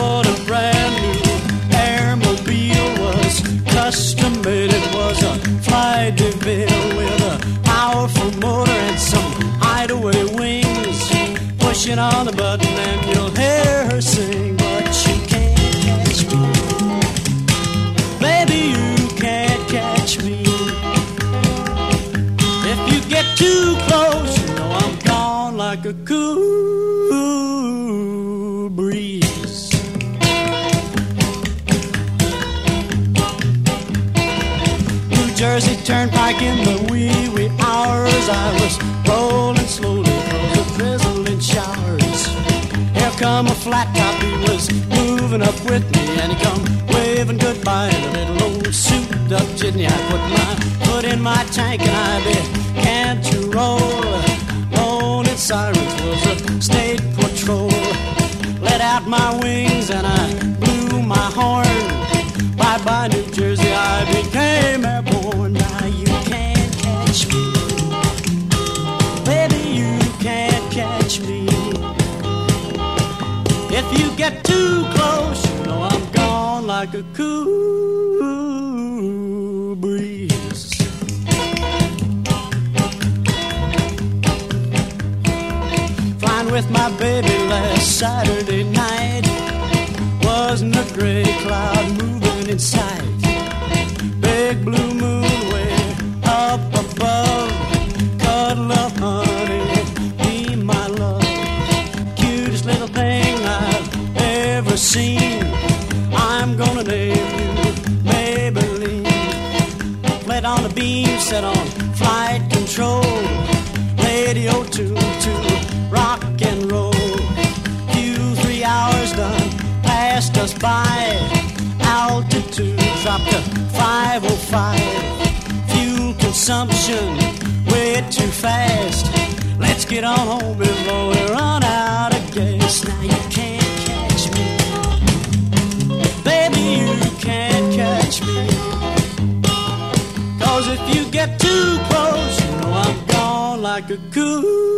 bought a brand new Airmobile, was custom made. It was a Fly DeVille with a powerful motor and some hideaway wings. Pushing on the button and you'll hear her sing, but you can't catch me. Baby, you can't catch me. If you get too close, you know I'm gone like a cool breeze. New Jersey Turnpike in the wee hours, I was rolling slowly through the drizzling showers. Here come a flat top, he was moving up with me, and he come waving goodbye in a little old souped up jitney. I put my foot in my tank and I began to roll. Moaning sirens was a state patrol. Let out my wings and I blew my horn. Bye-bye New Jersey, I became airborne. Now you can't catch me. Baby, you can't catch me. If you get too close, you know I'm gone like a cool breeze. Flying with my baby last Saturday night, wasn't a gray cloud moving in sight. Big blue moon way up above, cuddle up honey, be my love. Cutest little thing I've ever seen. I'm gonna name you Maybelline. Flat on the beam, set on flight control. Radio tune to rock and roll. Few 3 hours done passed us by. Altitude dropped to 505. Fuel consumption way too fast. Let's get on home before we run out of gas. Now you can't catch me. Baby, you can't catch me. 'Cause if you get too close, you know I'm gone like a cool